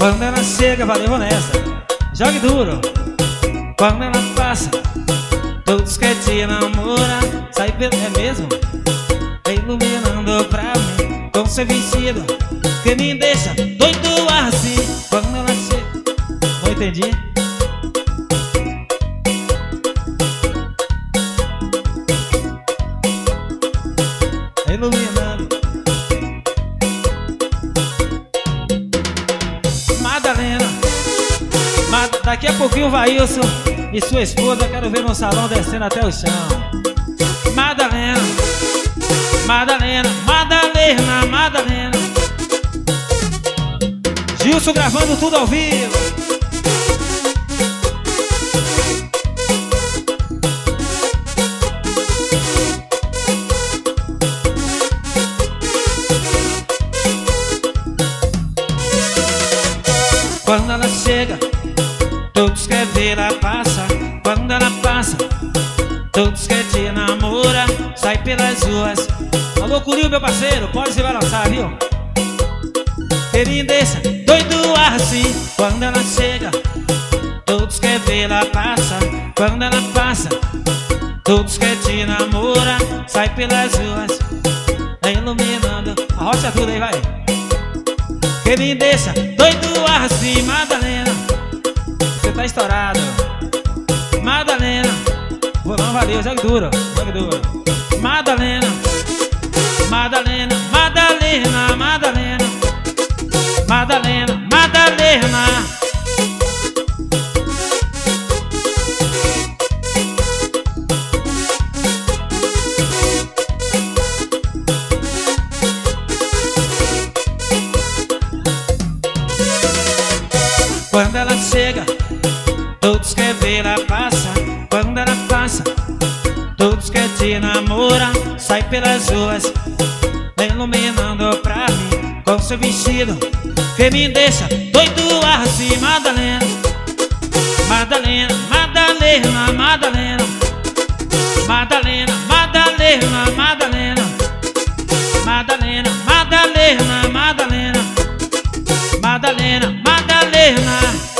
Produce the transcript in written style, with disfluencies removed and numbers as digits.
Quando ela chega, valeu, vou nessa. Jogue duro. Quando ela passa, todos querem te namorar. Sai pelo... É mesmo? Iluminando pra mim com seu vestido que me deixa doido assim. Quando ela chega... Não entendi. Iluminando. Madalena, daqui a pouquinho vai Wilson e sua esposa, quero ver no salão descendo até o chão. Madalena, Madalena, Madalena, Madalena. Gilson gravando tudo ao vivo. Quando ela chega, todos querem ver ela passar. Quando ela passa, todos querem te namorar. Sai pelas ruas. Alô, Curio, meu parceiro, pode se balançar, viu? Ele me deixa doido assim. Quando ela chega, todos querem ver ela passar. Quando ela passa, todos querem te namorar. Sai pelas ruas, iluminando. Arrocha tudo aí, vai. Ele me deixa doido assim, Madalena. Você tá estourado. Madalena. Vou não, valeu, jogue duro, jogue duro. Madalena, Madalena, Madalena, Madalena, Madalena, Madalena. Quando ela chega, todos querem ver ela passar. Quando ela passa, todos querem te namorar. Sai pelas ruas, iluminando pra mim com seu vestido que me deixa doido assim. Madalena, Madalena, Madalena, Madalena, Madalena, Madalena, Madalena, Madalena, Madalena, Madalena, Madalena, Madalena.